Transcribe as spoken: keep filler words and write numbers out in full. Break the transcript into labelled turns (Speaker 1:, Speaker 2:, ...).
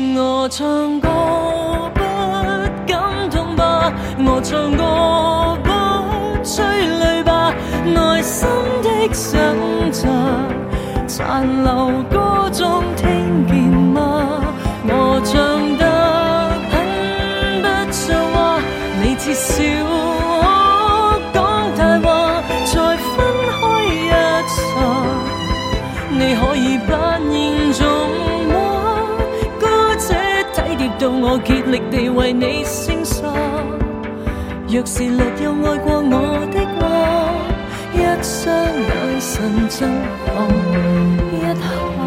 Speaker 1: 我唱歌不感动吧，我唱歌不催泪吧，內心的想着殘留歌中聽見嗎？我唱得很不像話，你至少可講大話，再分開一剎，你可以扮現種我，姑且體貼到我竭力地為你聲索。若是略有愛過我的話，一雙眼神震撼一下。